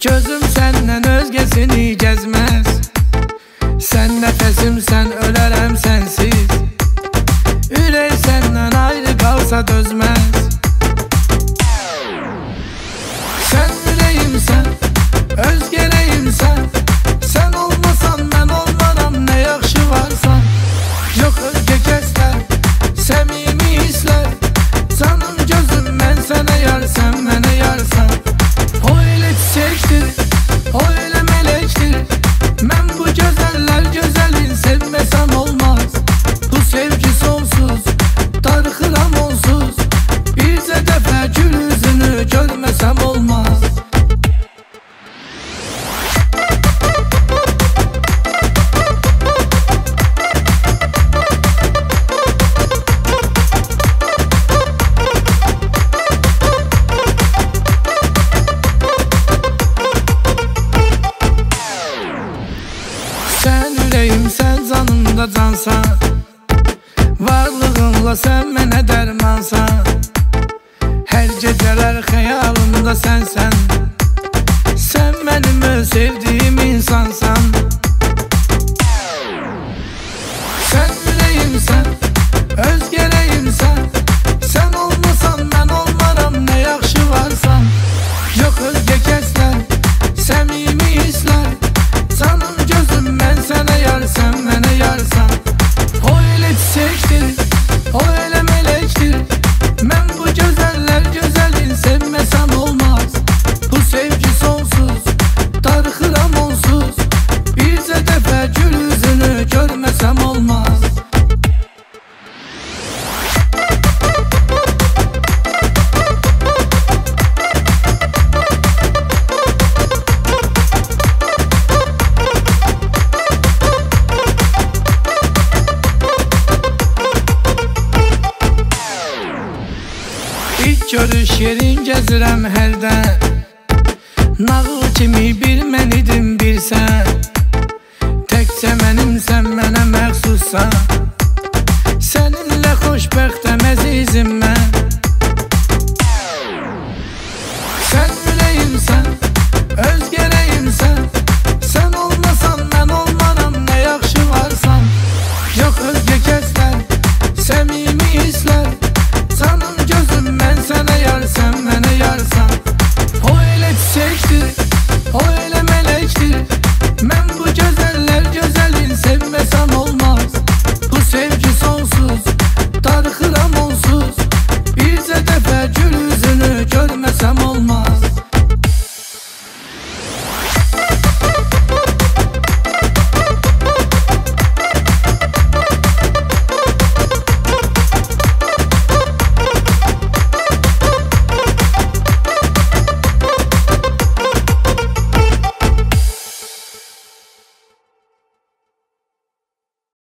Gözüm səndən özgəsini gəzməz. Sən nəfəsimsən, ölərəm sənsiz. Ürək səndən ayrı qalsa dözməz. Sən ürəyimsən, özgərəyimsən. Sən olmasan mən olmaram, nə yaxşı varsan. Yox özgə kəslər, səmimi hisslər. Canım gözüm mən sənə yar, sən mənə yarsan. O elə çiçəkdir, o elə melektir. Mən bu gözəller gözəlin sevməsəm olmaz. Bu sevgi sonsuz, darıxıram onsuz. Bircə dəfə gül üzünü görməsəm olmaz. Sən ürəyimsən, canımda cansan. Varlığınla sən mənə dərmansan. Hər gecələr xəyalımda sənsən. Sən mənim öz sevdiyim insansan. Sən ürəyimsən, özgərəyimsən. Sən olmasan mən olmaram, nə yaxşı varsan. Yox özgə kəslər, səmimi hisslər. Canım gözüm mən sənə yar, sən mənə yarsan. O elə çiçəkdir, o elə melektir. Mən bu gözəller gözəlin sevməsəm olmaz. Bu sevgi sonsuz, darıxıram onsuz. Bircə dəfə gül üzünü görməsəm olmaz. İlk görüş yerin gəzirəm hərdən. Nağıl kimi bir mən idim, bir sən. Təkcə mənimsən, mənə məxsussan. Səninlə xoşbəxtəm